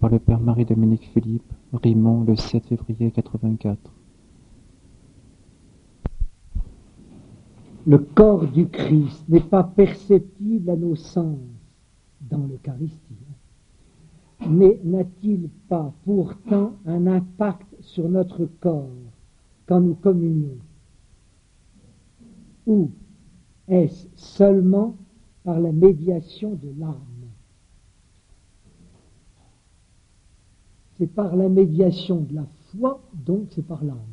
par le père Marie-Dominique Philippe, Rimont, le 7 février 84. Le corps du Christ n'est pas perceptible à nos sens dans l'Eucharistie. Mais n'a-t-il pas pourtant un impact sur notre corps quand nous communions? Ou est-ce seulement par la médiation de l'âme? C'est par la médiation de la foi, donc c'est par l'âme.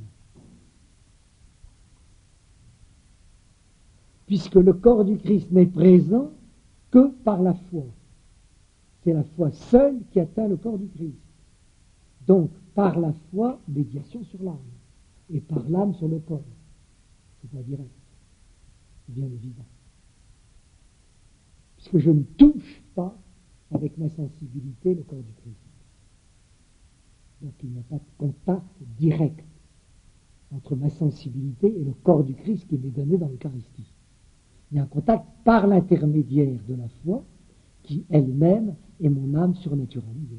Puisque le corps du Christ n'est présent que par la foi. C'est la foi seule qui atteint le corps du Christ. Donc, par la foi, médiation sur l'âme. Et par l'âme sur le corps. C'est pas direct. C'est bien évident. Puisque je ne touche pas avec ma sensibilité le corps du Christ. Donc il n'y a pas de contact direct entre ma sensibilité et le corps du Christ qui m'est donné dans l'Eucharistie. Il y a un contact par l'intermédiaire de la foi qui elle-même est mon âme surnaturalisée.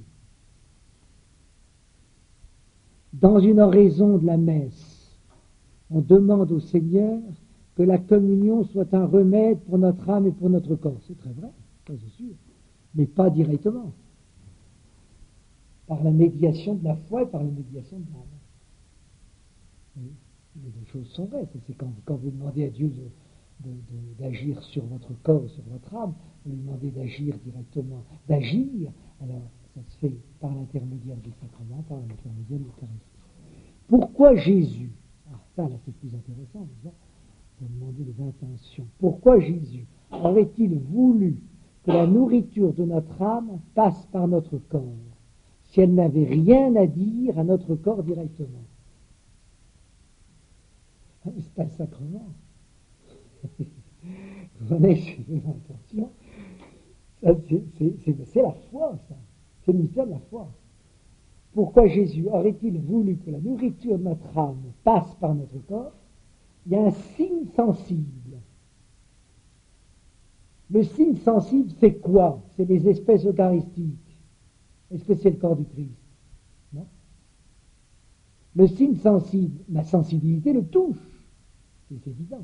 Dans une oraison de la messe, on demande au Seigneur que la communion soit un remède pour notre âme et pour notre corps. C'est très vrai, ça c'est sûr, mais pas directement. Par la médiation de la foi et par la médiation de l'âme. Les deux choses sont vraies. C'est quand vous demandez à Dieu d'agir sur votre corps, sur votre âme, vous lui demandez d'agir directement, d'agir, alors ça se fait par l'intermédiaire du sacrement, par l'intermédiaire de l'Eucharistie. Pourquoi Jésus, ça là c'est plus intéressant, de demander les intentions. Pourquoi Jésus aurait-il voulu que la nourriture de notre âme passe par notre corps, si elle n'avait rien à dire à notre corps directement? C'est un sacrement. Venez, suivez l'intention. C'est la foi, ça. C'est le mystère de la foi. Pourquoi Jésus aurait-il voulu que la nourriture de notre âme passe par notre corps? Il y a un signe sensible. Le signe sensible, c'est quoi? C'est les espèces eucharistiques. Est-ce que c'est le corps du Christ? Non. Le signe sensible, ma sensibilité le touche. C'est évident.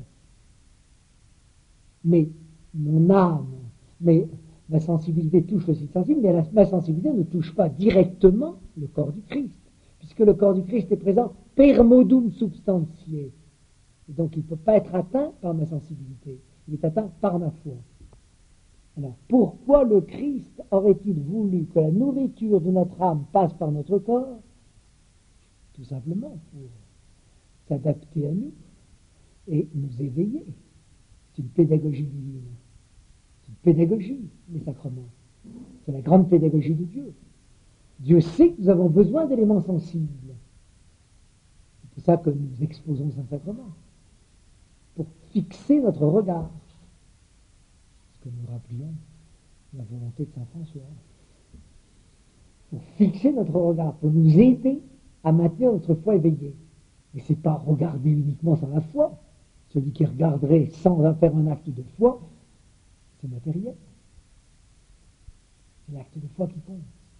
Mais mon âme, ma sensibilité touche le signe sensible, mais ma sensibilité ne touche pas directement le corps du Christ, puisque le corps du Christ est présent per modum substantiae. Et donc il ne peut pas être atteint par ma sensibilité, il est atteint par ma foi. Alors, pourquoi le Christ aurait-il voulu que la nourriture de notre âme passe par notre corps? Tout simplement pour s'adapter à nous et nous éveiller. C'est une pédagogie divine. C'est une pédagogie, les sacrements. C'est la grande pédagogie de Dieu. Dieu sait que nous avons besoin d'éléments sensibles. C'est pour ça que nous exposons le Saint-Sacrement. Pour fixer notre regard. Que nous rappelions la volonté de Saint François. Pour fixer notre regard, pour nous aider à maintenir notre foi éveillée. Et c'est pas regarder uniquement sans la foi. Celui qui regarderait sans faire un acte de foi, c'est matériel. C'est l'acte de foi qui compte.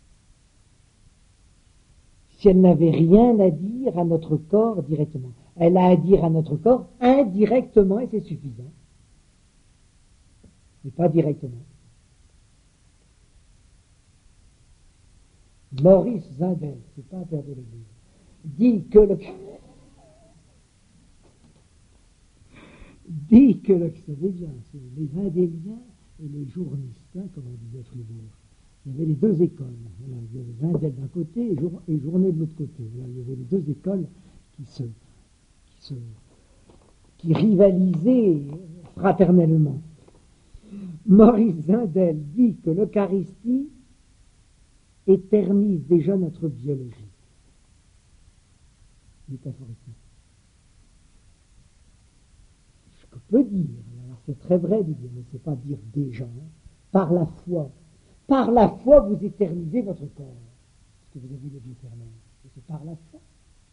Si elle n'avait rien à dire à notre corps directement, elle a à dire à notre corps indirectement et c'est suffisant. Mais pas directement. Maurice Zindel, c'est pas un père de l'Église, dit que vous savez bien, c'est les Zindéliens et les journistes, comme on disait à Fribourg. Il y avait les deux écoles. Voilà, il y avait Zindel d'un côté et Journet de l'autre côté. Voilà, il y avait les deux écoles qui rivalisaient fraternellement. Maurice Zindel dit que l'Eucharistie éternise déjà notre biologie, métaphoriquement. Ce que peut dire, alors c'est très vrai de dire, mais c'est pas dire déjà, par la foi. Par la foi, vous éternisez votre corps, parce que vous avez la vie éternelle. Et c'est par la foi.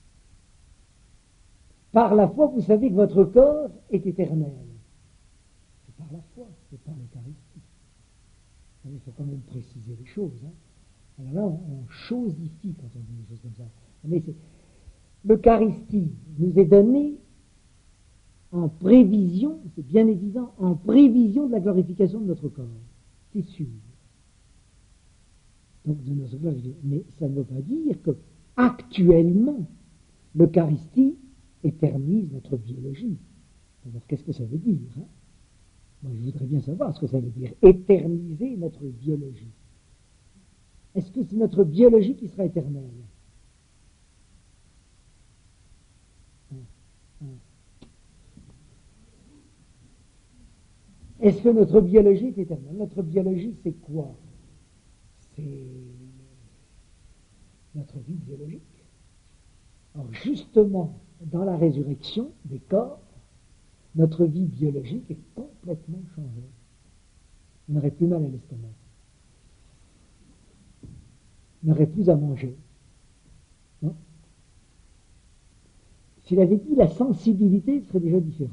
Par la foi, vous savez que votre corps est éternel. C'est par la foi, c'est par l'Eucharistie. Il faut quand même préciser les choses. Alors là, on chosifie quand on dit des choses comme ça. Mais l'Eucharistie nous est donnée en prévision, c'est bien évident, en prévision de la glorification de notre corps. C'est sûr. Donc de notre glorification. Mais ça ne veut pas dire que actuellement, l'Eucharistie éternise notre biologie. Alors qu'est-ce que ça veut dire, hein? Moi, je voudrais bien savoir ce que ça veut dire, éterniser notre biologie. Est-ce que c'est notre biologie qui sera éternelle? Est-ce que notre biologie est éternelle? Notre biologie, c'est quoi? C'est notre vie biologique. Alors justement, dans la résurrection des corps, notre vie biologique est complètement changée. On n'aurait plus mal à l'estomac. On n'aurait plus à manger. Non? S'il avait dit la sensibilité, serait déjà différent.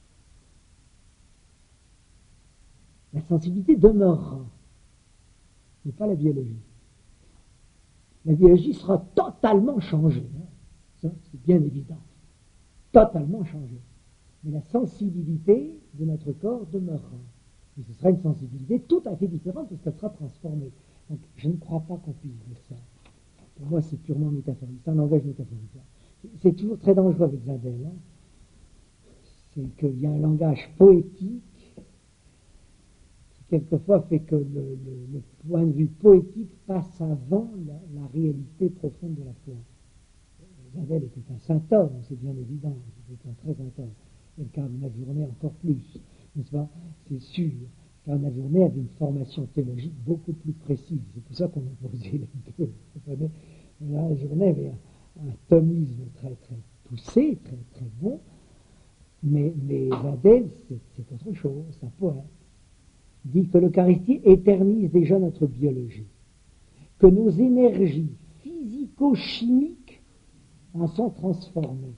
La sensibilité demeurera, mais pas la biologie. La biologie sera totalement changée. Hein. Ça, c'est bien évident. Totalement changée. Mais la sensibilité de notre corps demeurera. Et ce sera une sensibilité tout à fait différente parce qu'elle sera transformée. Donc, je ne crois pas qu'on puisse dire ça. Pour moi, c'est purement métaphorique. C'est un langage métaphorique. C'est toujours très dangereux avec Zadel. Hein. C'est qu'il y a un langage poétique qui, quelquefois, fait que le point de vue poétique passe avant la réalité profonde de la foi. Zadel était un saint homme, c'est bien évident. C'était un très saint homme. Et le cardinal Journet encore plus, n'est-ce pas? C'est sûr. Le cardinal Journet avait une formation théologique beaucoup plus précise. C'est pour ça qu'on opposait les deux. Vous comprenez? Là, Journet avait un thomisme très, très poussé, très, très bon. Mais Zadel, c'est autre chose. C'est un poète. Il dit que l'Eucharistie éternise déjà notre biologie. Que nos énergies physico-chimiques en sont transformées.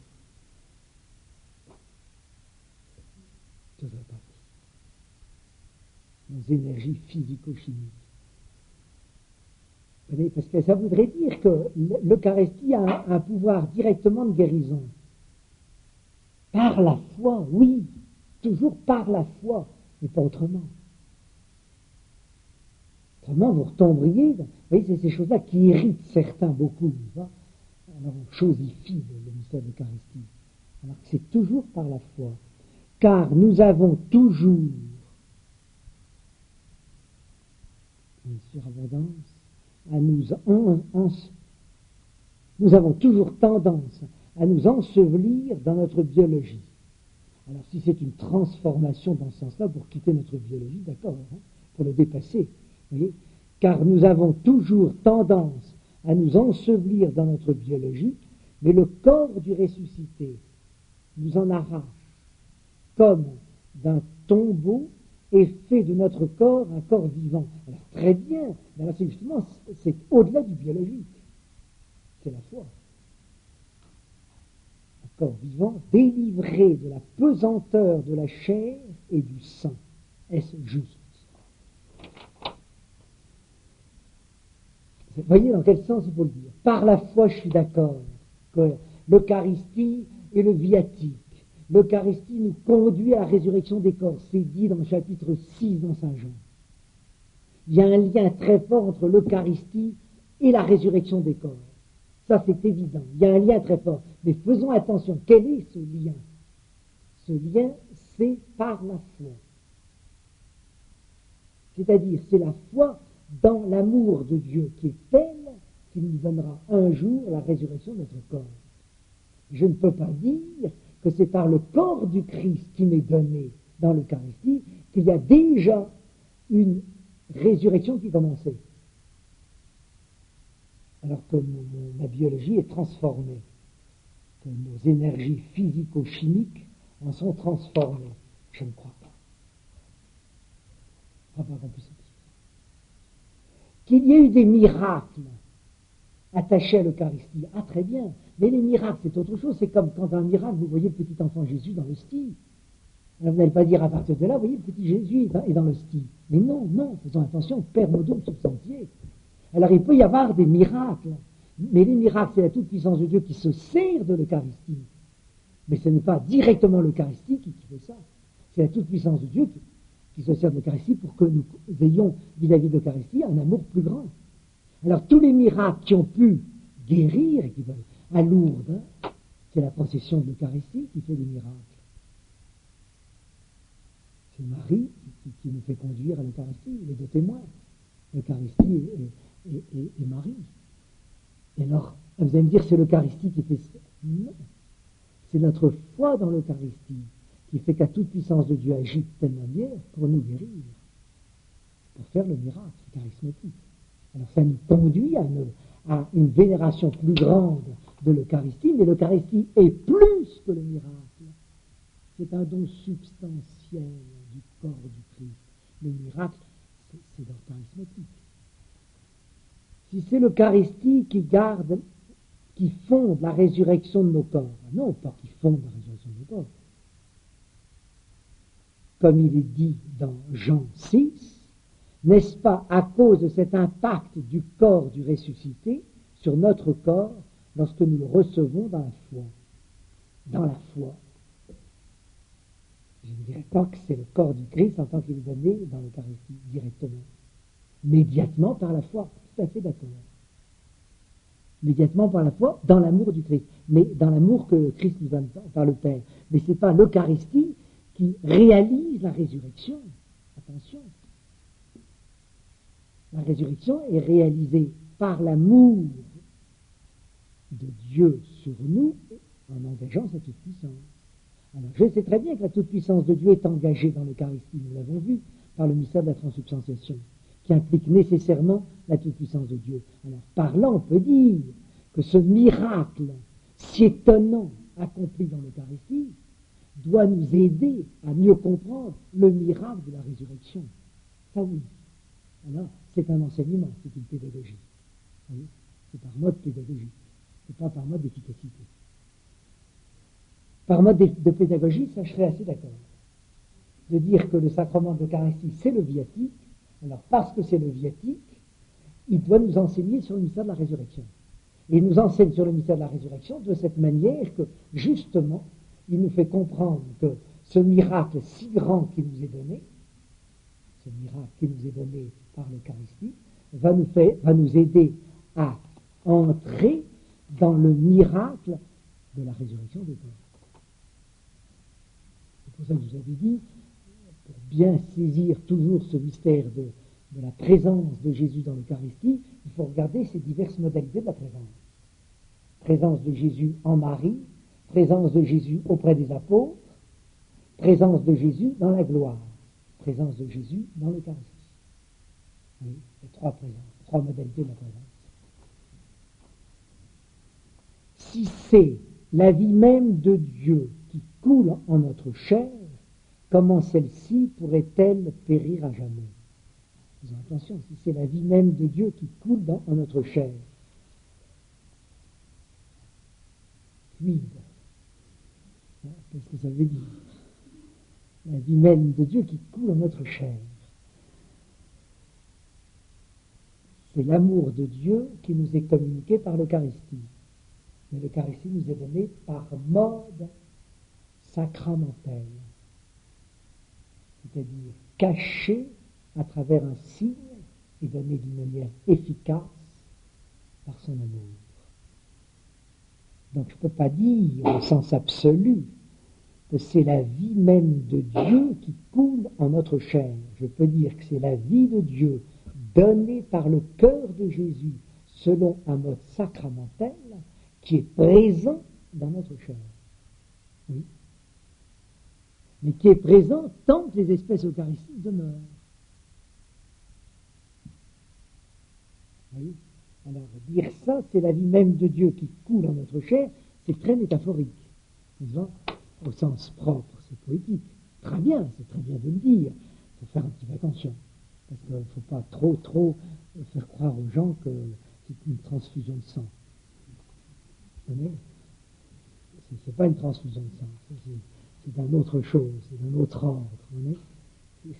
Je ne pas nos énergies physico-chimiques. Parce que ça voudrait dire que l'Eucharistie a un pouvoir directement de guérison. Par la foi, oui, toujours par la foi, mais pas autrement. Autrement, vous retomberiez, vous voyez, c'est ces choses-là qui irritent certains beaucoup. Alors on chosifie le mystère de l'Eucharistie. Alors que c'est toujours par la foi. Car nous avons toujours une surabondance nous avons toujours tendance à nous ensevelir dans notre biologie. Alors si c'est une transformation dans ce sens-là pour quitter notre biologie, d'accord, hein, pour le dépasser, vous voyez, car nous avons toujours tendance à nous ensevelir dans notre biologie, mais le corps du ressuscité nous en arrache comme d'un tombeau et fait de notre corps un corps vivant. Alors très bien, mais là c'est justement, c'est au-delà du biologique, c'est la foi. Un corps vivant délivré de la pesanteur de la chair et du sang. Est-ce juste? Vous voyez dans quel sens il faut le dire. Par la foi, je suis d'accord que l'Eucharistie est le viatique. L'Eucharistie nous conduit à la résurrection des corps. C'est dit dans le chapitre 6 dans Saint Jean. Il y a un lien très fort entre l'Eucharistie et la résurrection des corps. Ça, c'est évident. Il y a un lien très fort. Mais faisons attention. Quel est ce lien? Ce lien, c'est par la foi. C'est-à-dire, c'est la foi dans l'amour de Dieu qui est tel qu'il nous donnera un jour la résurrection de notre corps. Je ne peux pas dire que c'est par le corps du Christ qui m'est donné dans l'Eucharistie qu'il y a déjà une résurrection qui commençait. Alors que ma biologie est transformée, que nos énergies physico-chimiques en sont transformées. Je ne crois pas. Je ne crois pas qu'on puisse dire. Qu'il y ait eu des miracles attachés à l'Eucharistie. Ah, très bien. Mais les miracles, c'est autre chose. C'est comme quand un miracle, vous voyez le petit enfant Jésus dans l'hostie. Alors vous n'allez pas dire à partir de là, vous voyez, le petit Jésus est dans l'hostie. Mais non, non, faisons attention, per modum substantiae. Alors il peut y avoir des miracles, mais les miracles, c'est la toute-puissance de Dieu qui se sert de l'Eucharistie. Mais ce n'est pas directement l'Eucharistie qui fait ça. C'est la toute-puissance de Dieu qui se sert de l'Eucharistie pour que nous ayons vis-à-vis de l'Eucharistie un amour plus grand. Alors tous les miracles qui ont pu guérir, et qui veulent à Lourdes, c'est la procession de l'Eucharistie qui fait des miracles. C'est Marie qui nous fait conduire à l'Eucharistie, les deux témoins. L'Eucharistie et Marie. Et alors, vous allez me dire, c'est l'Eucharistie qui fait ça. Non. C'est notre foi dans l'Eucharistie qui fait qu'à toute puissance de Dieu agit de telle manière pour nous guérir, pour faire le miracle charismatique. Alors ça nous conduit à une vénération plus grande de l'Eucharistie, mais l'Eucharistie est plus que le miracle. C'est un don substantiel du corps du Christ. Le miracle, c'est leur charismatique. Si c'est l'Eucharistie qui fonde la résurrection de nos corps, non pas qui fonde la résurrection de nos corps, comme il est dit dans Jean 6, n'est-ce pas à cause de cet impact du corps du ressuscité sur notre corps lorsque nous le recevons dans la foi? Dans la foi. Je ne dirais pas que c'est le corps du Christ en tant qu'il est donné dans l'Eucharistie directement. Médiatement par la foi, tout à fait d'accord. Médiatement par la foi, dans l'amour du Christ, mais dans l'amour que Christ nous donne par le Père. Mais ce n'est pas l'Eucharistie qui réalise la résurrection. Attention. La résurrection est réalisée par l'amour de Dieu sur nous en engageant sa toute-puissance. Alors je sais très bien que la toute-puissance de Dieu est engagée dans l'Eucharistie, nous l'avons vu, par le mystère de la transubstantiation, qui implique nécessairement la toute-puissance de Dieu. Alors par là, on peut dire que ce miracle si étonnant accompli dans l'Eucharistie doit nous aider à mieux comprendre le miracle de la résurrection. Ça oui. Alors, c'est un enseignement, c'est une pédagogie. Vous voyez, c'est par mode pédagogique, c'est pas par mode d'efficacité. Par mode de pédagogie, ça je serais assez d'accord. De dire que le sacrement de l'Eucharistie, c'est le viatique. Alors, parce que c'est le viatique, il doit nous enseigner sur le mystère de la résurrection. Et il nous enseigne sur le mystère de la résurrection de cette manière que, justement, il nous fait comprendre que ce miracle si grand qui nous est donné, ce miracle qui nous est donné par l'Eucharistie, va nous aider à entrer dans le miracle de la résurrection des corps. C'est pour ça que je vous avais dit, pour bien saisir toujours ce mystère de la présence de Jésus dans l'Eucharistie, il faut regarder ces diverses modalités de la présence. Présence de Jésus en Marie, présence de Jésus auprès des apôtres, présence de Jésus dans la gloire, présence de Jésus dans l'Eucharistie. Oui, les trois présences, trois modalités de la présence. Si c'est la vie même de Dieu qui coule en notre chair, comment celle-ci pourrait-elle périr à jamais? Faisons attention, si c'est la vie même de Dieu qui coule en notre chair, quid? Qu'est-ce que ça veut dire? La vie même de Dieu qui coule en notre chair. C'est l'amour de Dieu qui nous est communiqué par l'Eucharistie. Mais l'Eucharistie nous est donnée par mode sacramentel, c'est-à-dire caché à travers un signe et donné d'une manière efficace par son amour. Donc je ne peux pas dire au sens absolu que c'est la vie même de Dieu qui coule en notre chair. Je peux dire que c'est la vie de Dieu donnée par le cœur de Jésus selon un mode sacramentel qui est présent dans notre chair. Oui. Mais qui est présent tant que les espèces eucharistiques demeurent. Oui. Alors, dire ça, c'est la vie même de Dieu qui coule en notre chair, c'est très métaphorique. Au sens propre, c'est poétique. Très bien, c'est très bien de le dire. Il faut faire un petit peu attention. Parce qu'il ne faut pas trop faire croire aux gens que c'est une transfusion de sang. Vous comprenez ? C'est pas une transfusion de sang. C'est d'une autre chose, c'est d'un autre ordre. Vous comprenez ?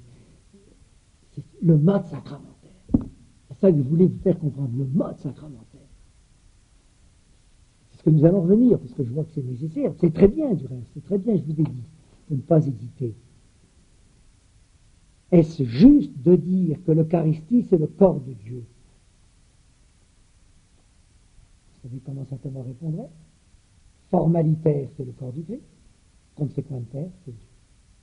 C'est le mode sacramentel. ça que je voulais vous faire comprendre, le mode sacramentaire. C'est ce que nous allons revenir, parce que je vois que c'est nécessaire. C'est très bien, du reste, c'est très bien, je vous ai dit, de ne pas hésiter. Est-ce juste de dire que l'Eucharistie, c'est le corps de Dieu? Vous savez comment saint Thomas répondrait? Formalitaire, c'est le corps du Christ. Consequentaire, c'est Dieu.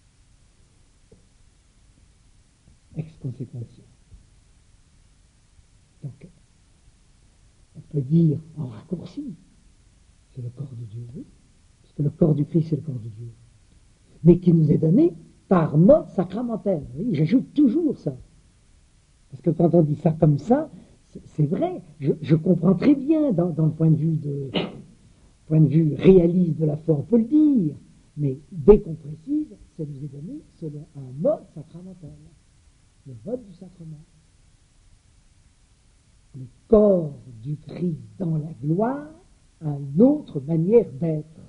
Ex consequentia. Donc, on peut dire en raccourci, c'est le corps de Dieu, oui, parce que le corps du Christ, c'est le corps de Dieu, mais qui nous est donné par mode sacramentel. Oui, j'ajoute toujours ça. Parce que quand on dit ça comme ça, c'est vrai, je comprends très bien dans le point de vue réaliste de la foi, on peut le dire, mais dès qu'on précise, ça nous est donné selon un mode sacramentel, le mode du sacrement. Le corps du Christ dans la gloire a une autre manière d'être.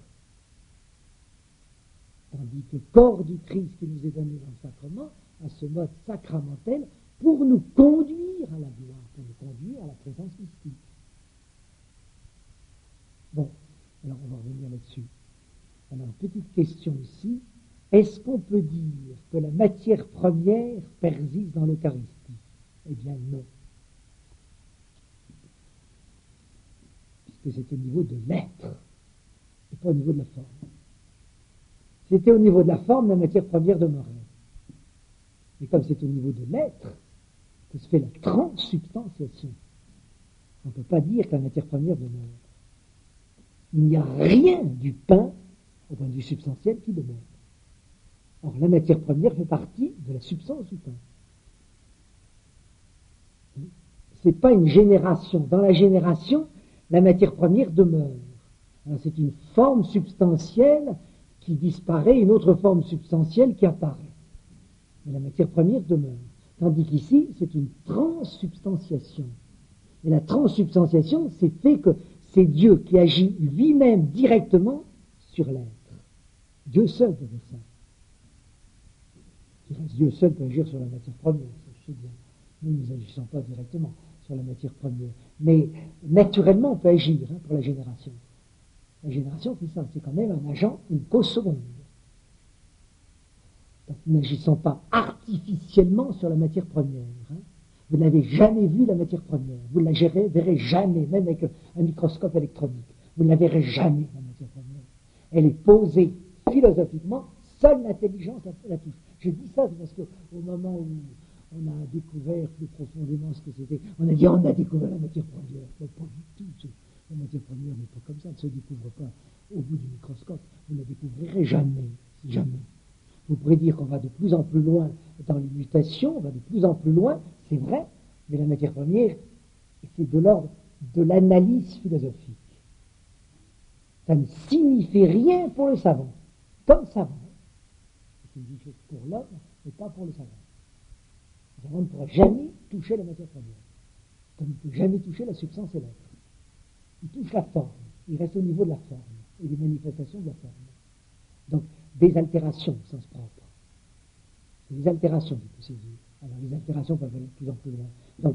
Tandis que le corps du Christ qui nous est donné dans le sacrement a ce mode sacramentel pour nous conduire à la gloire, pour nous conduire à la présence mystique. Bon, alors on va revenir là-dessus. Alors, petite question ici. Est-ce qu'on peut dire que la matière première persiste dans l'Eucharistie? Eh bien non. Puisque c'est au niveau de l'être, et pas au niveau de la forme. Si c'était au niveau de la forme, la matière première demeurait. Mais comme c'est au niveau de l'être que se fait la transsubstantiation, on ne peut pas dire que la matière première demeure. Il n'y a rien du pain, au point de vue substantiel, qui demeure. Or, la matière première fait partie de la substance du pain. Ce n'est pas une génération. Dans la génération, la matière première demeure. Alors, c'est une forme substantielle qui disparaît, une autre forme substantielle qui apparaît. Mais la matière première demeure. Tandis qu'ici, c'est une transsubstantiation. Et la transsubstantiation, c'est fait que c'est Dieu qui agit lui-même directement sur l'être. Dieu seul peut faire ça. Dieu seul peut agir sur la matière première, ça je sais bien. Nous n'agissons pas directement sur la matière première. Mais naturellement, on peut agir pour la génération. La génération, c'est ça, c'est quand même un agent, une cause seconde. Donc nous n'agissons pas artificiellement sur la matière première. Vous n'avez jamais vu la matière première. Vous ne la verrez jamais, même avec un microscope électronique. Vous ne la verrez jamais, la matière première. Elle est posée philosophiquement, seule l'intelligence la touche. Je dis ça parce qu'au moment où on a découvert plus profondément ce que c'était, on a dit on a découvert la matière première. Mais pas du tout. La matière première n'est pas comme ça, elle ne se découvre pas au bout du microscope. Vous ne la découvrirez jamais, jamais. Vous pourrez dire qu'on va de plus en plus loin dans les mutations, on va de plus en plus loin, c'est vrai, mais la matière première, c'est de l'ordre de l'analyse philosophique. Ça ne signifie rien pour le savant. Comme savant, c'est une chose pour l'homme, mais pas pour le savant. Le savant ne pourra jamais toucher la matière première, comme il ne peut jamais toucher la substance et l'être. Il touche la forme, il reste au niveau de la forme et des manifestations de la forme. Donc, des altérations au sens propre. C'est des altérations qu'il faut saisir. Alors, les altérations peuvent aller de plus en plus loin. Donc,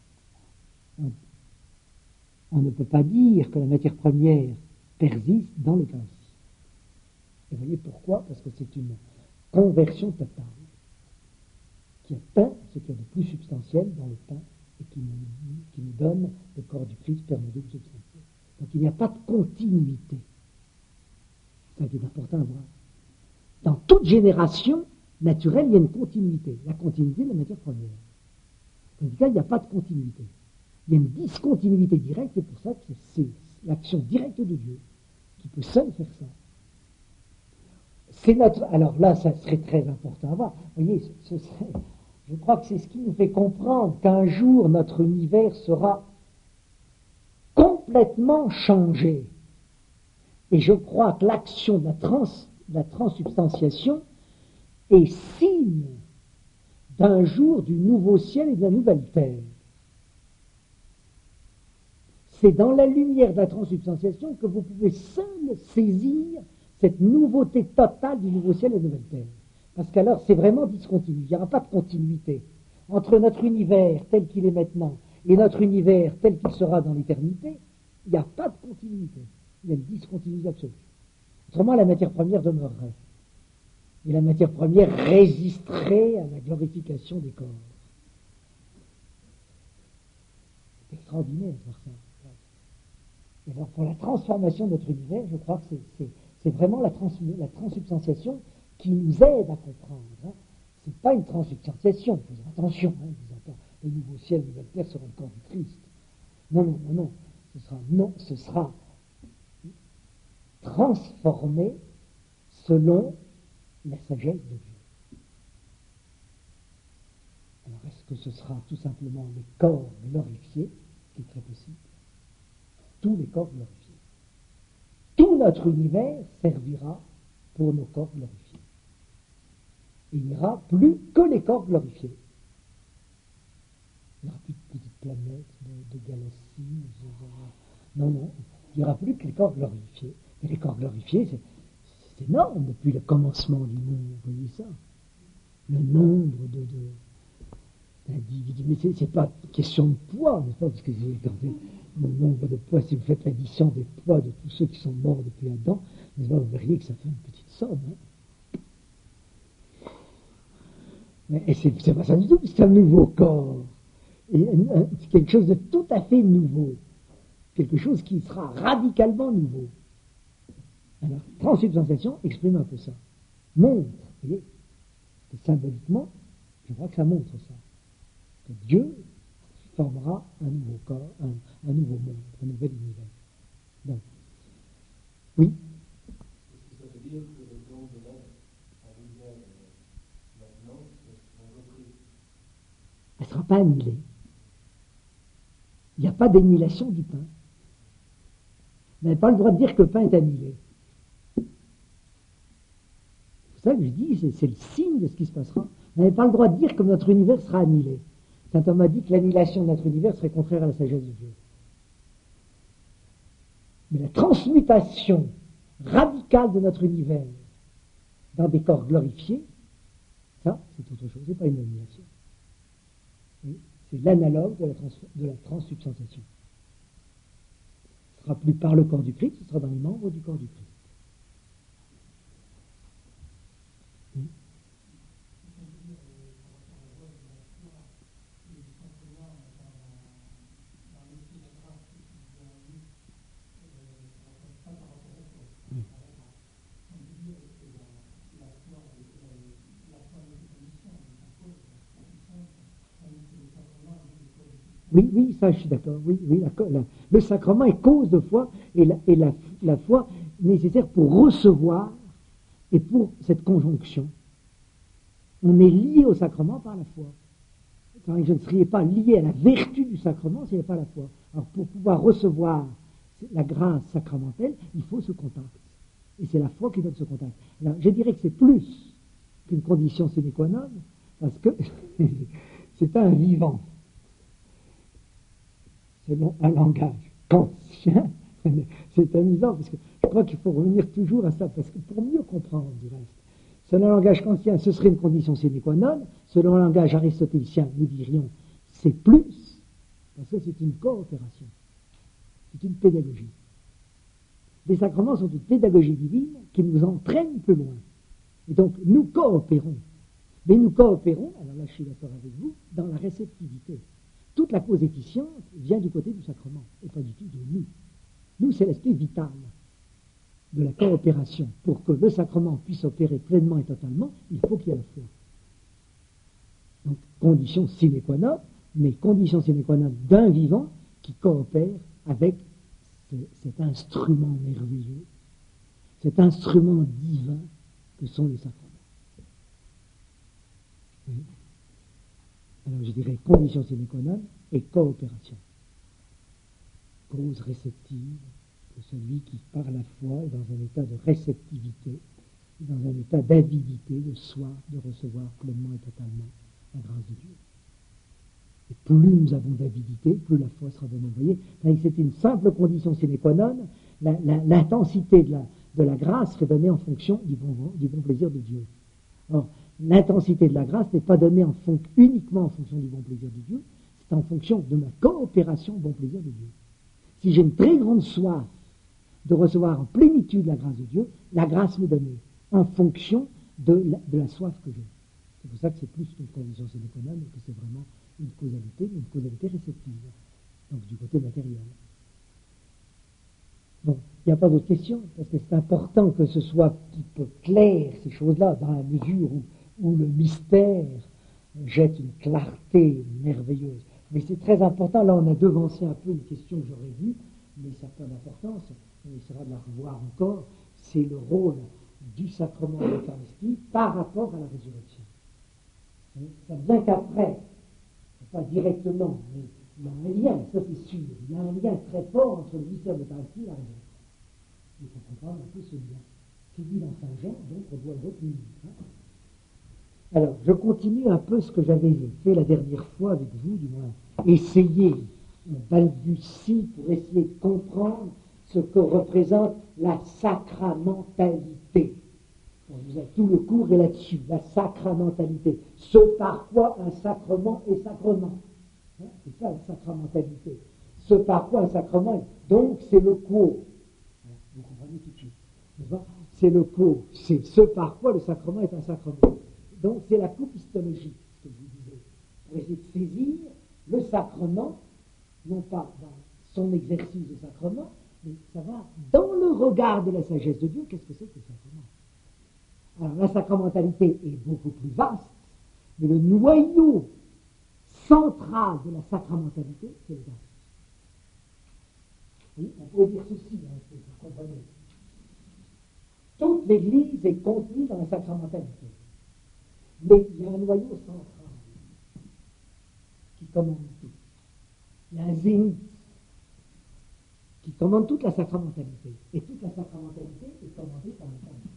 on ne peut pas dire que la matière première persiste dans l'Eucharistie. Et vous voyez pourquoi? Parce que c'est une conversion totale qui a peint ce qu'il y a de plus substantiel dans le pain et qui nous donne le corps du Christ permodum substantiel. Donc il n'y a pas de continuité. C'est ça qui est important à voir. Dans toute génération naturelle, il y a une continuité. La continuité de la matière première. Tandis que là, il n'y a pas de continuité. Il y a une discontinuité directe, c'est pour ça que c'est l'action directe de Dieu qui peut seul faire ça. Alors là, ça serait très important à voir. Vous voyez, je crois que c'est ce qui nous fait comprendre qu'un jour notre univers sera complètement changé. Et je crois que l'action de la transsubstantiation est signe d'un jour du nouveau ciel et de la nouvelle terre. C'est dans la lumière de la transsubstantiation que vous pouvez seul saisir cette nouveauté totale du nouveau ciel et de la nouvelle terre. Parce qu'alors, c'est vraiment discontinu. Il n'y aura pas de continuité entre notre univers tel qu'il est maintenant et notre univers tel qu'il sera dans l'éternité, il n'y a pas de continuité. Il y a une discontinuité absolue. Autrement, la matière première demeurerait. Et la matière première résisterait à la glorification des corps. C'est extraordinaire de voir ça. Et alors, pour la transformation de notre univers, je crois que c'est vraiment la transsubstantiation qui nous aide à comprendre. Hein. Ce n'est pas une transsubstantiation, faisons attention, hein, disons pas, le nouveau ciel, la nouvelle terre sera le corps du Christ. Non. Ce sera transformé selon la sagesse de Dieu. Alors, est-ce que ce sera tout simplement les corps glorifiés, ce qui est très possible, tous les corps glorifiés. Tout notre univers servira pour nos corps glorifiés. Il n'y aura plus que les corps glorifiés. Il n'y aura plus de petites planètes, de galaxies. Non, il n'y aura plus que les corps glorifiés. Et les corps glorifiés, c'est énorme depuis le commencement du monde, vous voyez ça. Le nombre d'individus. Mais ce n'est pas une question de poids, n'est-ce pas? Parce que le nombre de poids, si vous faites l'addition des poids de tous ceux qui sont morts depuis Adam, n'est-ce pas, vous verriez que ça fait une petite somme. Hein. Et c'est pas ça du tout, c'est un nouveau corps. Et c'est quelque chose de tout à fait nouveau. Quelque chose qui sera radicalement nouveau. Alors, transsubstantiation exprime un peu ça. Montre, vous voyez, que symboliquement, je crois que ça montre ça. Que Dieu formera un nouveau corps, un nouveau monde, un nouvel univers. Donc, oui. Est-ce que ça veut dire que le don de l'être en lui-même, maintenant, sera repris? Elle ne sera pas annihilée. Il n'y a pas d'annihilation du pain. Vous n'avez pas le droit de dire que le pain est annihilé. C'est ça que je dis, c'est le signe de ce qui se passera. Vous n'avez pas le droit de dire que notre univers sera annihilé. Saint Thomas dit que l'annihilation de notre univers serait contraire à la sagesse de Dieu. Mais la transmutation radicale de notre univers dans des corps glorifiés, ça, c'est autre chose, ce n'est pas une annihilation. C'est l'analogue de la transsubstantiation. Ce ne sera plus par le corps du Christ, ce sera dans les membres du corps du Christ. Oui, ça je suis d'accord. Oui, le sacrement est cause de foi et la foi nécessaire pour recevoir et pour cette conjonction. On est lié au sacrement par la foi. Je ne serais pas lié à la vertu du sacrement s'il n'y avait pas la foi. Alors pour pouvoir recevoir la grâce sacramentelle, il faut ce contact. Et c'est la foi qui donne ce contact. Alors, je dirais que c'est plus qu'une condition sine qua non, parce que c'est un vivant. Selon un langage kantien, c'est amusant, parce que je crois qu'il faut revenir toujours à ça, parce que pour mieux comprendre du reste, selon un langage kantien, ce serait une condition sine qua non, selon un langage aristotélicien, nous dirions, c'est plus, parce que c'est une coopération, c'est une pédagogie. Les sacrements sont une pédagogie divine qui nous entraîne plus loin. Et donc, nous coopérons. Mais nous coopérons, alors là je suis d'accord avec vous, dans la réceptivité. Toute la cause efficiente vient du côté du sacrement, et pas du tout de nous. Nous, c'est l'aspect vital de la coopération. Pour que le sacrement puisse opérer pleinement et totalement, il faut qu'il y ait la foi. Donc, condition sine qua non, mais condition sine qua non d'un vivant qui coopère avec cet instrument merveilleux, cet instrument divin que sont les sacrements. Oui. Alors je dirais condition sine qua non et coopération. Cause réceptive de celui qui, par la foi, est dans un état de réceptivité, dans un état d'avidité, de soif de recevoir pleinement et totalement la grâce de Dieu. Et plus nous avons d'avidité, plus la foi sera donnée. Vous voyez, c'est une simple condition sine qua non, l'intensité de la grâce serait donnée en fonction du bon plaisir de Dieu. Or, l'intensité de la grâce n'est pas donnée uniquement en fonction du bon plaisir de Dieu, c'est en fonction de ma coopération au bon plaisir de Dieu. Si j'ai une très grande soif de recevoir en plénitude la grâce de Dieu, la grâce m'est donnée en fonction de la soif que j'ai. C'est pour ça que c'est plus qu'une condition sine qua non, mais que c'est vraiment une causalité réceptive, donc du côté matériel. Bon, il n'y a pas d'autres questions, parce que c'est important que ce soit un petit peu clair, ces choses-là, dans la mesure où le mystère jette une clarté merveilleuse. Mais c'est très important, là on a devancé un peu une question que j'aurais vue, mais ça n'a pas d'importance, on essaiera de la revoir encore, c'est le rôle du sacrement de l'Eucharistie par rapport à la résurrection. Ça vient qu'après, pas directement, mais il y a un lien, ça c'est sûr, il y a un lien très fort entre le mystère de l'Eucharistie et la résurrection. Il faut comprendre un peu ce lien. C'est dit dans Saint Jean, donc on doit le retenir. Alors, je continue un peu ce que j'avais fait la dernière fois avec vous, du moins, essayer, on balbutie pour essayer de comprendre ce que représente la sacramentalité. Tout le cours est là-dessus, la sacramentalité. Ce par quoi un sacrement est sacrement. C'est ça la sacramentalité. Ce par quoi un sacrement est. Donc c'est le cours. Vous comprenez tout de suite. C'est le cours. C'est ce par quoi le sacrement est un sacrement. Donc c'est la coupistologie, ce que je vous disais. Pour essayer de saisir le sacrement, non pas dans son exercice de sacrement, mais ça va dans le regard de la sagesse de Dieu. Qu'est-ce que c'est que le sacrement? Alors la sacramentalité est beaucoup plus vaste, mais le noyau central de la sacramentalité, c'est l'Eucharistie. Oui, on pourrait dire ceci, vous comprenez. Toute l'Église est contenue dans la sacramentalité. Mais il y a un noyau central qui commande tout. Il y a un zénith qui commande toute la sacramentalité. Et toute la sacramentalité est commandée par l'Eucharistie.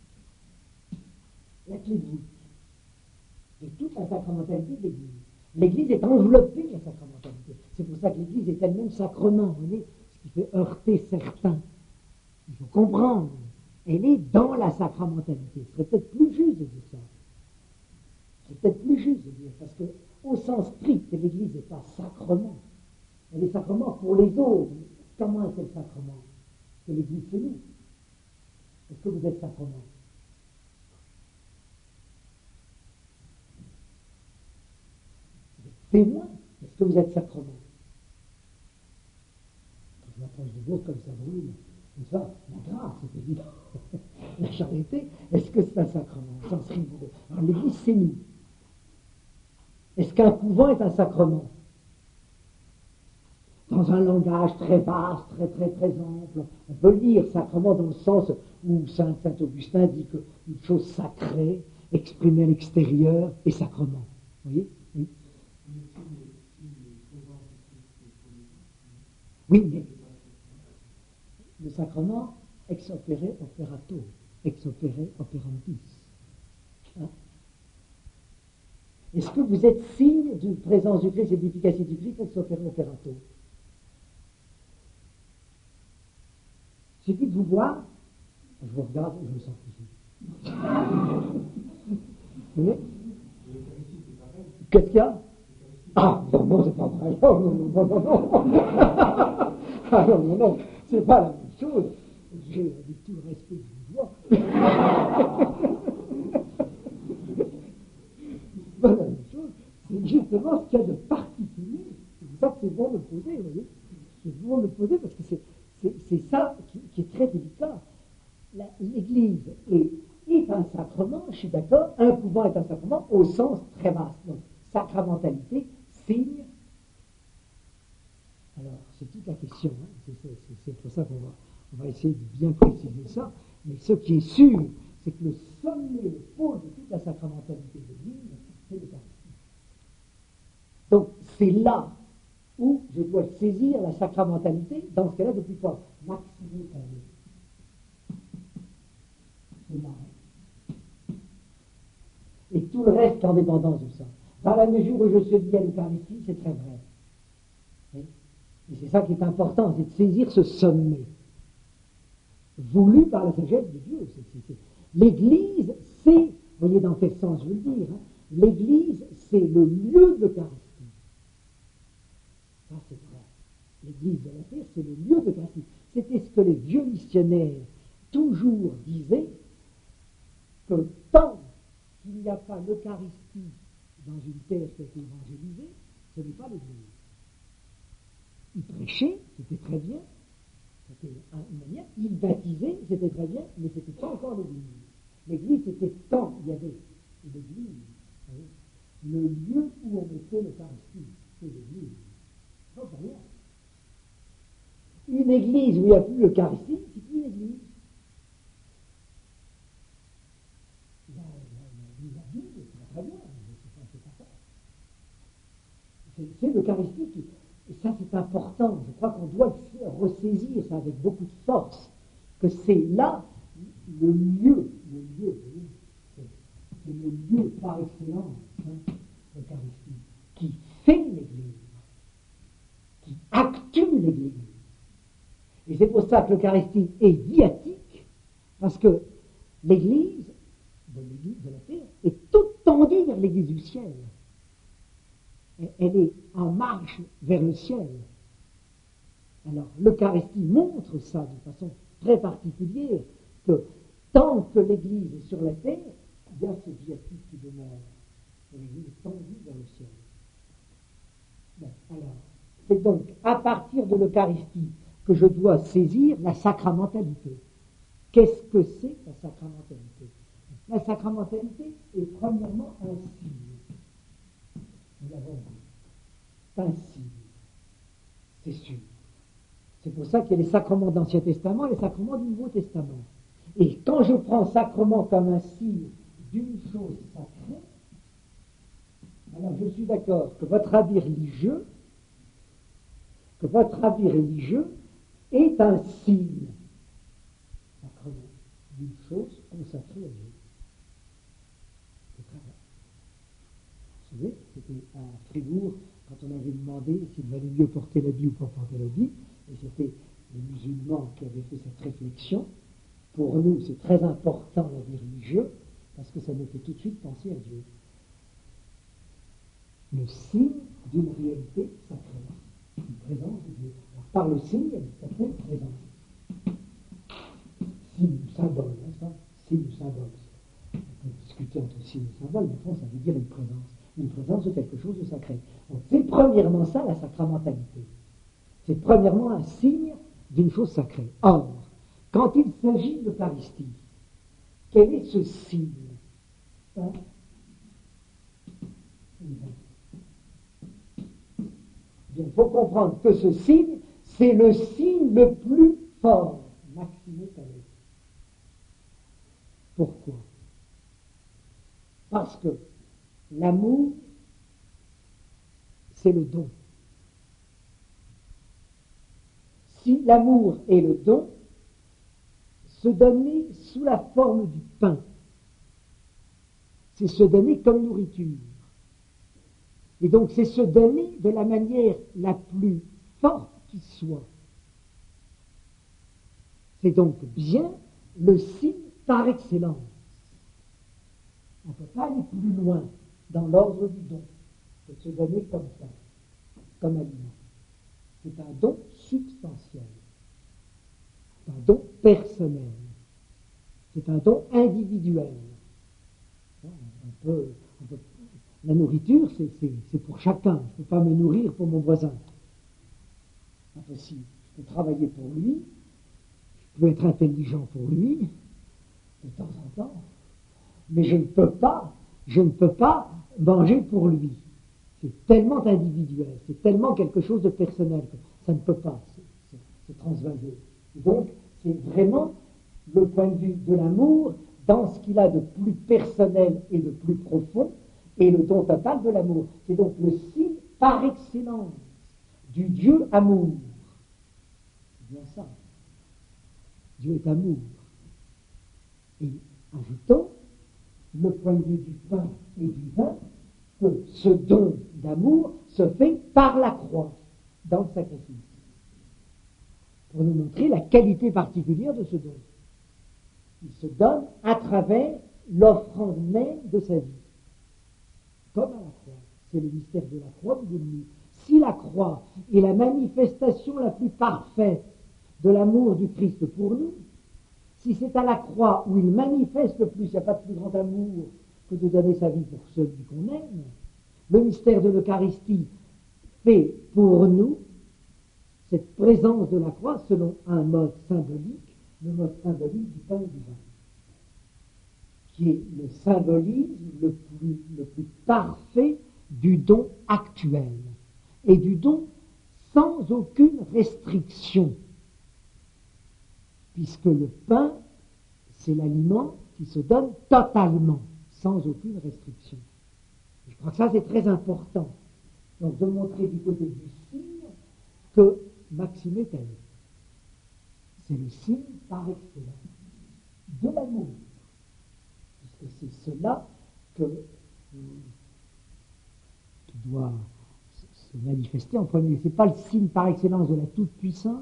La clé de voûte de toute la sacramentalité de l'Église. L'Église est enveloppée de la sacramentalité. C'est pour ça que l'Église est elle-même sacrement, vous voyez, ce qui fait heurter certains. Il faut comprendre. Elle est dans la sacramentalité. Ce serait peut-être plus juste de dire ça. C'est peut-être plus juste de dire, parce qu'au sens strict, l'Église n'est pas sacrement. Elle est sacrement pour les autres. Comment est-elle sacrement? Parce que l'Église, c'est nous. Est-ce que vous êtes sacrement? Témoin, est-ce que vous êtes sacrement? Quand je m'approche de vous comme ça brûle, comme ça, la grâce, c'est évident. La charité, est-ce que c'est un sacrement au sens rigoureux? Alors l'Église, c'est nous. Est-ce qu'un couvent est un sacrement? Dans un langage très vaste, très très très ample, on peut lire sacrement dans le sens où Saint Augustin dit qu'une chose sacrée, exprimée à l'extérieur, est sacrement. Vous voyez? Oui. Oui, mais le sacrement, ex opere operato, ex opere operantis. Hein? Est-ce que vous êtes signe de présence du Christ et d'efficacité du Christ ex opere operato? Il suffit de vous voir, je vous regarde et je me sens ici. Qu'est-ce qu'il y a? Ah, non, c'est pas vrai. Oh, non. Ah, non, c'est pas la même chose. J'ai avec tout le respect que je vous vois. C'est pas la même chose. C'est justement ce qu'il y a de particulier. C'est pour ça que c'est bon de le poser, vous voyez. C'est bon de le poser parce que c'est ça qui est très délicat. L'Église est un sacrement, je suis d'accord, un couvent est un sacrement au sens très vaste. Donc, sacramentalité, signe. Alors, c'est toute la question. Hein. C'est pour ça qu'on va essayer de bien préciser ça. Mais ce qui est sûr, c'est que le sommet, le pôle de toute la sacramentalité de l'Église, c'est l'Eucharistie. Donc, c'est là où je dois saisir la sacramentalité, dans ce cas-là, depuis quoi? Maxime Calais. C'est là. Et tout le reste en dépendance de ça. Dans la mesure où je suis lié à l'Eucharistie, c'est très vrai. Et c'est ça qui est important, c'est de saisir ce sommet, voulu par la sagesse de Dieu. L'Église, c'est, vous voyez dans quel sens je veux le dire, hein, l'Église, c'est le lieu de l'Eucharistie. Ça, c'est vrai. L'église de la terre, c'est le lieu de l'Eucharistie. C'était ce que les vieux missionnaires toujours disaient, que tant qu'il n'y a pas l'Eucharistie dans une terre qui a été évangélisée, ce n'est pas l'église. Ils prêchaient, c'était très bien, c'était une manière, ils baptisaient, c'était très bien, mais c'était pas encore l'église. L'église, c'était tant il y avait l'église, hein, le lieu où on mettait l'Eucharistie, c'est l'église. Non, c'est rien. Une église où il n'y a plus l'Eucharistie, c'est plus une église. La Bible, c'est très bien, mais c'est pas ça. C'est l'Eucharistie qui. Et ça, c'est important. Je crois qu'on doit ressaisir ça avec beaucoup de force, que c'est là le lieu, c'est le lieu par excellence, hein, l'Eucharistie, qui fait l'Église, qui actue l'Église. Et c'est pour ça que l'Eucharistie est viatique, parce que l'Église de la terre est toute tendue vers l'Église du ciel. Elle est en marche vers le ciel. Alors, l'Eucharistie montre ça de façon très particulière, que tant que l'Église est sur la terre, il y a ce viatique qui demeure. L'Église est tendue vers le ciel. Bon, alors, c'est donc à partir de l'Eucharistie que je dois saisir la sacramentalité. Qu'est-ce que c'est la sacramentalité? La sacramentalité est premièrement un signe. Nous l'avons dit. C'est un signe. C'est sûr. C'est pour ça qu'il y a les sacrements de l'Ancien Testament et les sacrements du Nouveau Testament. Et quand je prends sacrement comme un signe d'une chose sacrée, alors je suis d'accord que votre habit religieux est un signe sacrement d'une chose consacrée à Dieu. C'est très vrai. Vous savez, c'était à Fribourg, quand on avait demandé s'il valait mieux porter l'habit ou pas porter l'habit, et c'était les musulmans qui avaient fait cette réflexion. Pour nous, c'est très important l'habit religieux, parce que ça nous fait tout de suite penser à Dieu. Le signe d'une réalité sacrée, une présence de Dieu. Alors, par le signe, il y a une certaine présence. Signe ou symbole, n'est-ce pas? Signe ou symbole. On peut discuter entre signe et symbole, mais au fond, ça veut dire une présence de quelque chose de sacré. Donc, c'est premièrement ça, la sacramentalité. C'est premièrement un signe d'une chose sacrée. Or, quand il s'agit de l'Eucharistie, quel est ce signe? Hein? Il faut comprendre que ce signe, c'est le signe le plus fort, Maxime Calais. Pourquoi? Parce que l'amour, c'est le don. Si l'amour est le don, se donner sous la forme du pain, c'est se donner comme nourriture. Et donc c'est se donner de la manière la plus forte qui soit. C'est donc bien le signe par excellence. On ne peut pas aller plus loin dans l'ordre du don que de se donner comme pain, comme aliment. C'est un don substantiel. C'est un don personnel. C'est un don individuel. La nourriture, c'est pour chacun. Je ne peux pas me nourrir pour mon voisin. Impossible. Je peux travailler pour lui, je peux être intelligent pour lui, de temps en temps, mais je ne peux pas manger pour lui. C'est tellement individuel, c'est tellement quelque chose de personnel que ça ne peut pas se transvaser. Donc, c'est vraiment le point de vue de l'amour dans ce qu'il a de plus personnel et de plus profond, et le don total de l'amour. C'est donc le signe par excellence du Dieu amour. C'est bien ça. Dieu est amour. Et ajoutons le point de vue du pain et du vin, que ce don d'amour se fait par la croix, dans le sacrifice, pour nous montrer la qualité particulière de ce don. Il se donne à travers l'offrande même de sa vie, comme à la croix. C'est le mystère de la croix, vous dites. Si la croix est la manifestation la plus parfaite de l'amour du Christ pour nous, si c'est à la croix où il manifeste le plus, il n'y a pas de plus grand amour que de donner sa vie pour celui qu'on aime, le mystère de l'Eucharistie fait pour nous cette présence de la croix selon un mode symbolique, le mode symbolique du pain et du vin, qui est le symbolisme le plus parfait du don actuel, et du don sans aucune restriction, puisque le pain, c'est l'aliment qui se donne totalement, sans aucune restriction. Et je crois que ça, c'est très important. Donc, de montrer du côté du signe que Maxime est elle. C'est le signe par excellence de l'amour, puisque c'est cela qui doit se manifester en premier. Ce n'est pas le signe par excellence de la toute-puissance,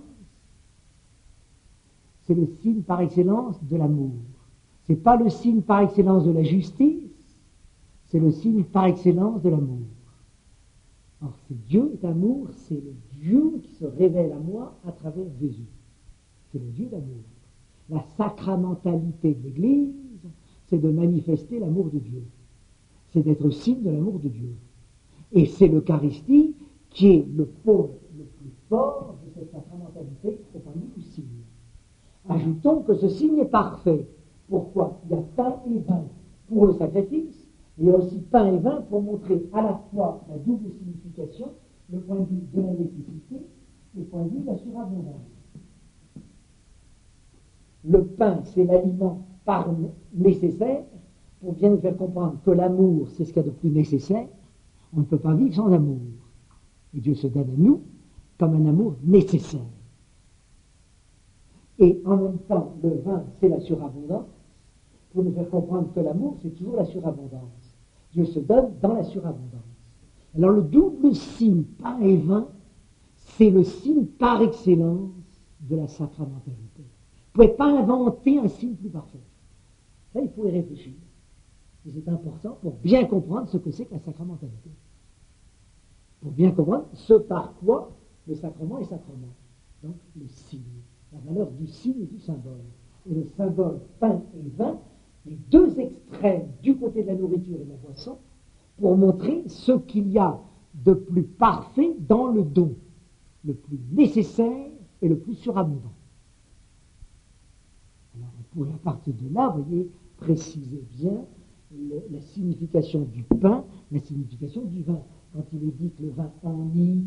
c'est le signe par excellence de l'amour. Ce n'est pas le signe par excellence de la justice, c'est le signe par excellence de l'amour. Or, c'est Dieu est amour, c'est le Dieu qui se révèle à moi à travers Jésus. C'est le Dieu d'amour. La sacramentalité de l'Église, c'est de manifester l'amour de Dieu. C'est d'être signe de l'amour de Dieu. Et c'est l'Eucharistie qui est le pôle le plus fort de cette sacramentalité au point de vue du signe. Ajoutons que ce signe est parfait. Pourquoi? Il y a pain et vin pour le sacrifice, mais il y a aussi pain et vin pour montrer à la fois la double signification, le point de vue de la nécessité et le point de vue de la surabondance. Le pain, c'est l'aliment par nécessaire pour bien nous faire comprendre que l'amour, c'est ce qu'il y a de plus nécessaire. On ne peut pas vivre sans amour. Et Dieu se donne à nous comme un amour nécessaire. Et en même temps, le vin, c'est la surabondance, pour nous faire comprendre que l'amour, c'est toujours la surabondance. Dieu se donne dans la surabondance. Alors le double signe, pain et vin, c'est le signe par excellence de la sacramentalité. Vous ne pouvez pas inventer un signe plus parfait. Ça, il faut y réfléchir. Et c'est important pour bien comprendre ce que c'est que la sacramentalité. Pour bien comprendre ce par quoi le sacrement est sacrement. Donc le signe. La valeur du signe et du symbole. Et le symbole pain et vin, les deux extrêmes du côté de la nourriture et de la boisson, pour montrer ce qu'il y a de plus parfait dans le don, le plus nécessaire et le plus surabondant. Alors on pourrait à partir de là, vous voyez, préciser bien la signification du pain, la signification du vin. Quand il est dit que le vin enivre,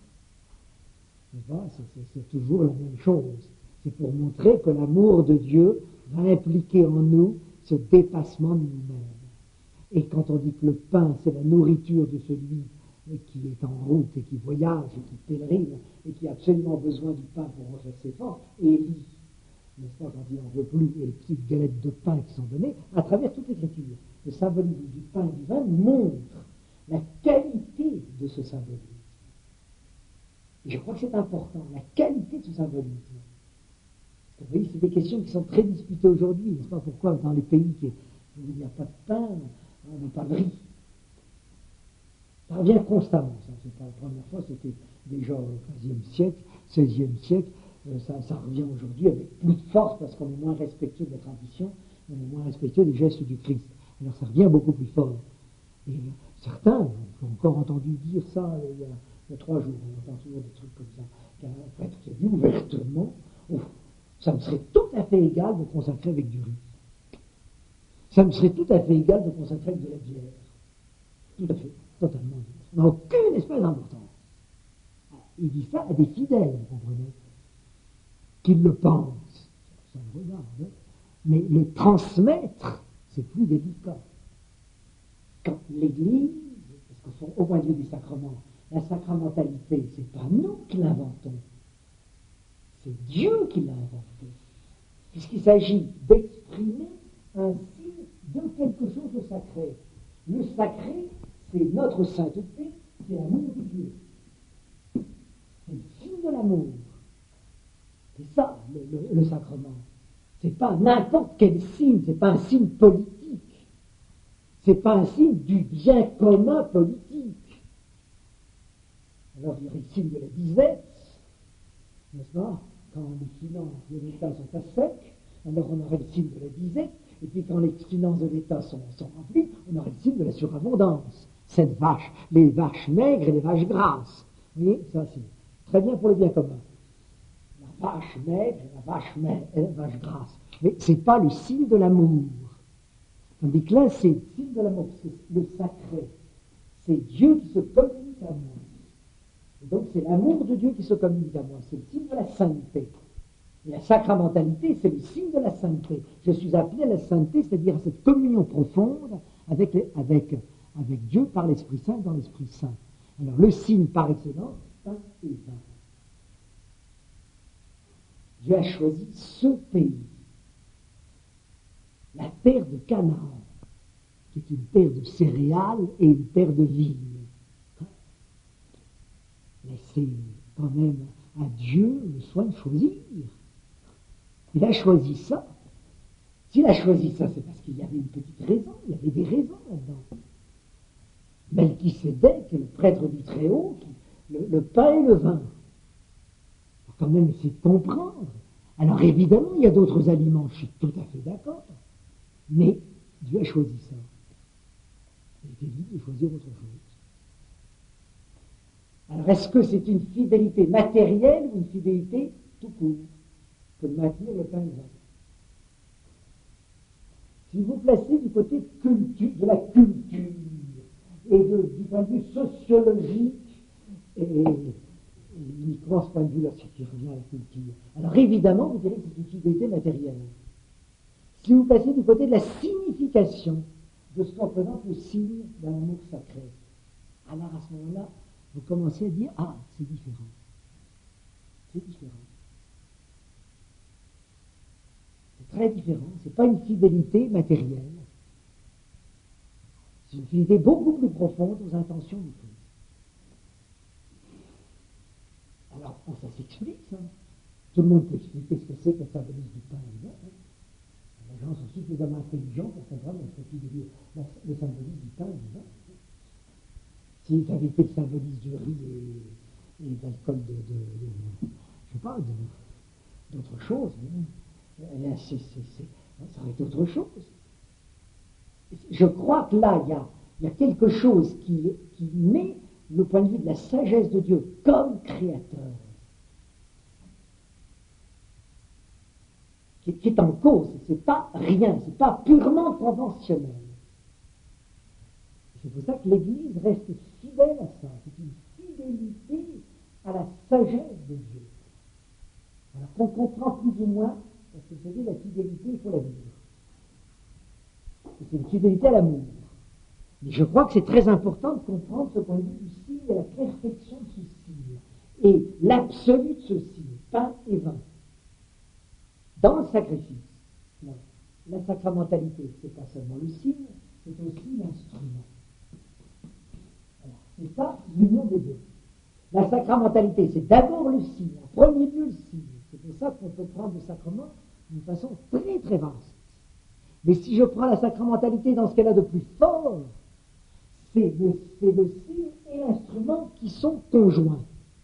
c'est toujours la même chose. C'est pour montrer que l'amour de Dieu va impliquer en nous ce dépassement de nous-mêmes. Et quand on dit que le pain, c'est la nourriture de celui qui est en route et qui voyage et qui pèlerine et qui a absolument besoin du pain pour refaire ses forces, Élie, n'est-ce pas, quand il n'en veut plus, et les petites galettes de pain qui sont données, à travers toute l'écriture, le symbolisme du pain et du vin montre la qualité de ce symbolisme. Et je crois que c'est important, la qualité de ce symbolisme. Vous voyez, c'est des questions qui sont très disputées aujourd'hui, n'est-ce pas? Pourquoi dans les pays où il n'y a pas de pain, on n'a pas de riz? Ça revient constamment, ça. C'est pas la première fois, c'était déjà au XVe siècle, XVIe siècle, ça revient aujourd'hui avec plus de force parce qu'on est moins respectueux de la tradition, on est moins respectueux des gestes du Christ. Alors ça revient beaucoup plus fort. Et certains, j'ai encore entendu dire ça il y a 3 jours, on entend toujours des trucs comme ça, qu'un prêtre qui a dit ouvertement, ça me serait tout à fait égal de consacrer avec du riz. Ça me serait tout à fait égal de consacrer avec de la bière. Tout à fait, totalement. Ça n'a aucune espèce d'importance. Il dit ça à des fidèles, vous comprenez, qu'ils le pensent. Ça le regarde. Hein. Mais le transmettre, c'est plus délicat. Quand l'Église, parce qu'au point de vue des sacrements, la sacramentalité, c'est pas nous qui l'inventons. C'est Dieu qui l'a inventé. Puisqu'il s'agit d'exprimer un signe de quelque chose de sacré. Le sacré, c'est notre sainteté, c'est l'amour de Dieu. C'est le signe de l'amour. C'est ça, le sacrement. C'est pas n'importe quel signe, c'est pas un signe politique. C'est pas un signe du bien commun politique. Alors il y aurait le signe de la disette, n'est-ce pas? Quand les finances de l'État sont à sec, alors on aurait le signe de la disette, et puis quand les finances de l'État sont remplies, on aurait le signe de la surabondance. Cette vache, les vaches maigres et les vaches grasses. Vous voyez, ça c'est très bien pour le bien commun. La vache maigre et la vache grasse. Mais ce n'est pas le signe de l'amour. Tandis que là, c'est le signe de l'amour, c'est le sacré. C'est Dieu qui se communique à moi. Et donc c'est l'amour de Dieu qui se communique à moi. C'est le signe de la sainteté. Et la sacramentalité, c'est le signe de la sainteté. Je suis appelé à la sainteté, c'est-à-dire à cette communion profonde avec Dieu par l'Esprit Saint dans l'Esprit Saint. Alors le signe par excellence, pain et vin. Dieu a choisi ce pays, la terre de Canaan, qui est une terre de céréales et une terre de vignes. Mais c'est quand même à Dieu le soin de choisir. Il a choisi ça. S'il a choisi ça, c'est parce qu'il y avait une petite raison, il y avait des raisons là-dedans. Melchisédek, le prêtre du Très-Haut, le pain et le vin. Il faut quand même essayer de comprendre. Alors évidemment, il y a d'autres aliments, je suis tout à fait d'accord. Mais Dieu a choisi ça. Il était libre de choisir autre chose. Alors est-ce que c'est une fidélité matérielle ou une fidélité tout court que de maintenir le pain et le vin? Si vous placez du côté de la culture et du point de vue sociologique et uniquement ce point de vue-là, c'est qui revient à la culture, alors évidemment vous direz que c'est une fidélité matérielle. Si vous placez du côté de la signification de ce qu'on représente le signe d'un amour sacré, alors à ce moment-là, vous commencez à dire, ah, c'est différent. C'est différent. C'est très différent. Ce n'est pas une fidélité matérielle. C'est une fidélité beaucoup plus profonde aux intentions du Christ. Alors, ça s'explique, ça. Tout le monde peut expliquer ce que c'est que le symbolisme du pain et du vin. Les gens sont suffisamment intelligents pour comprendre le symbolisme du pain et du vin. S'ils avaient été le symbolisme du riz et d'alcool je sais pas, d'autre chose, ça aurait été autre chose. Je crois que là, il y a quelque chose qui met le point de vue de la sagesse de Dieu comme créateur, qui est en cause. C'est pas rien, c'est pas purement conventionnel. C'est pour ça que l'Église reste fidèle à ça. C'est une fidélité à la sagesse de Dieu. Alors qu'on comprend plus ou moins, parce que vous savez, la fidélité, il faut la vivre. C'est une fidélité à l'amour. Mais je crois que c'est très important de comprendre ce point de vue du signe et la perfection de ce signe. Et l'absolu de ce signe, pain et vin. Dans le sacrifice, la sacramentalité, c'est pas seulement le signe, c'est aussi l'instrument. C'est ça, l'union des deux. La sacramentalité, c'est d'abord le signe, en premier lieu le signe. C'est pour ça qu'on peut prendre le sacrement d'une façon très très vaste. Mais si je prends la sacramentalité dans ce qu'elle a de plus fort, c'est le signe et l'instrument qui sont conjoints.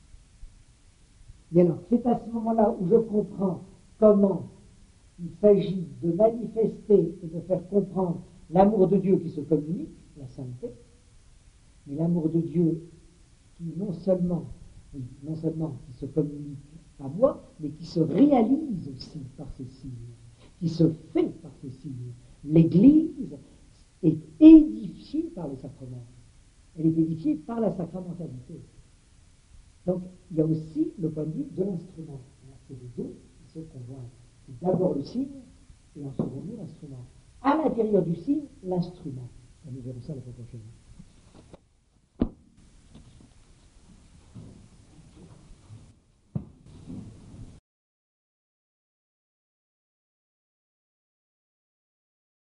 Et alors, c'est à ce moment-là où je comprends comment il s'agit de manifester et de faire comprendre l'amour de Dieu qui se communique, la sainteté, mais l'amour de Dieu qui non seulement qui se communique à moi, mais qui se réalise aussi par ces signes, qui se fait par ces signes. L'Église est édifiée par les sacrements. Elle est édifiée par la sacramentalité. Donc, il y a aussi le point de vue de l'instrument. C'est les deux qui se conjoignent. C'est d'abord le signe, et en second lieu l'instrument. À l'intérieur du signe, l'instrument. Et nous verrons ça la fois prochaine.